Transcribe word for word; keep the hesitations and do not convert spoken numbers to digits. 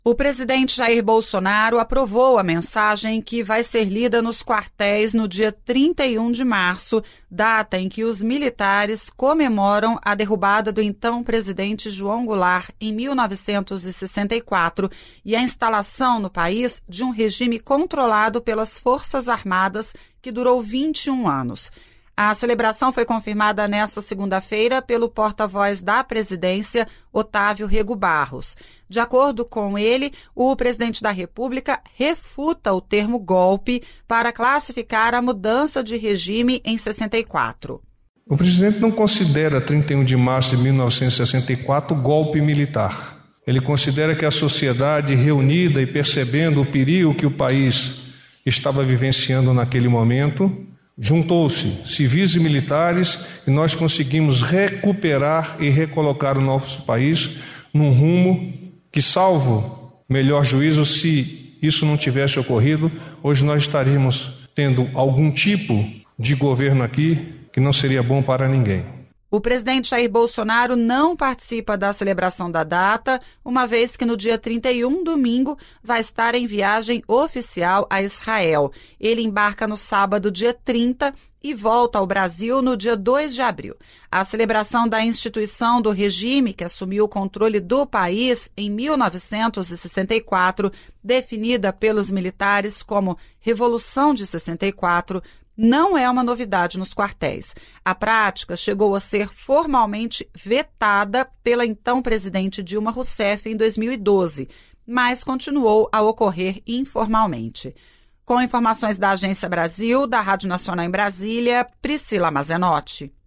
O presidente Jair Bolsonaro aprovou a mensagem que vai ser lida nos quartéis no dia trinta e um de março, data em que os militares comemoram a derrubada do então presidente João Goulart em mil novecentos e sessenta e quatro e a instalação no país de um regime controlado pelas Forças Armadas que durou vinte e um anos. A celebração foi confirmada nesta segunda-feira pelo porta-voz da presidência, Otávio Rego Barros. De acordo com ele, o presidente da República refuta o termo golpe para classificar a mudança de regime em sessenta e quatro. O presidente não considera trinta e um de março de mil novecentos e sessenta e quatro golpe militar. Ele considera que a sociedade reunida e percebendo o perigo que o país estava vivenciando naquele momento, juntou-se civis e militares e nós conseguimos recuperar e recolocar o nosso país num rumo que, salvo melhor juízo, se isso não tivesse ocorrido, hoje nós estaríamos tendo algum tipo de governo aqui que não seria bom para ninguém. O presidente Jair Bolsonaro não participa da celebração da data, uma vez que no dia trinta e um, domingo, vai estar em viagem oficial a Israel. Ele embarca no sábado, dia trinta, e volta ao Brasil no dia dois de abril. A celebração da instituição do regime que assumiu o controle do país em mil novecentos e sessenta e quatro, definida pelos militares como Revolução de sessenta e quatro, não é uma novidade nos quartéis. A prática chegou a ser formalmente vetada pela então presidente Dilma Rousseff em dois mil e doze, mas continuou a ocorrer informalmente. Com informações da Agência Brasil, da Rádio Nacional em Brasília, Priscila Mazenotti.